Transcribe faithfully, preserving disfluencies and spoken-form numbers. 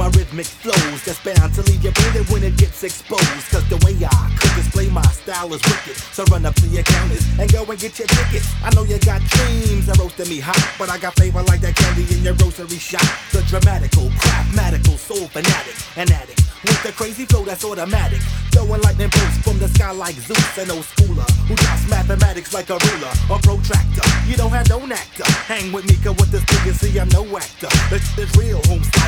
my rhythmic flows that's bound to leave you bleeding when it gets exposed. Cause the way I could display my style is wicked. So run up to your counters and go and get your tickets. I know you got dreams of roasting me hot, but I got flavor like that candy in your grocery shop. The dramatical, craftmatical, soul fanatic, an addict with the crazy flow that's automatic. Throwing lightning bolts from the sky like Zeus, an old schooler who drops mathematics like a ruler or protractor. You don't have no actor. Hang with me, cause with this thing you see I'm no actor. This is real, home style.